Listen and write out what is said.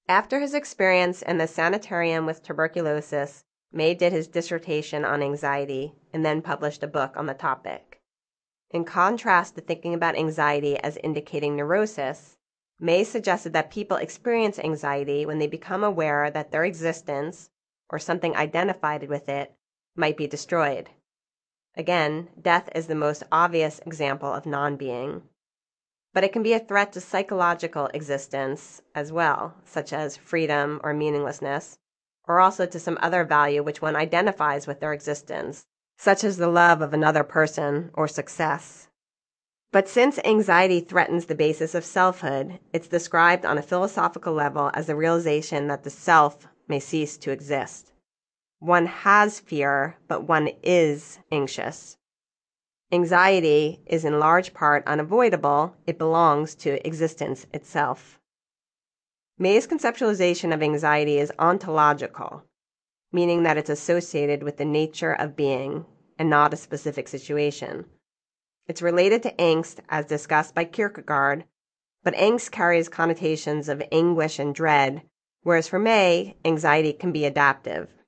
After his experience in the sanitarium with tuberculosis, May did his dissertation on anxiety and then published a book on the topic. In contrast to thinking about anxiety as indicating neurosis, May suggested that people experience anxiety when they become aware that their existence, or something identified with it, might be destroyed. Again, death is the most obvious example of non-being. But it can be a threat to psychological existence as well, such as freedom or meaninglessness, or also to some other value which one identifies with their existence, such as the love of another person or success. But since anxiety threatens the basis of selfhood, it's described on a philosophical level as the realization that the self may cease to exist. One has fear, but one is anxious. Anxiety is in large part unavoidable. It belongs to existence itself. May's conceptualization of anxiety is ontological, meaning that it's associated with the nature of being and not a specific situation. It's related to angst as discussed by Kierkegaard, but angst carries connotations of anguish and dread, whereas for May, anxiety can be adaptive.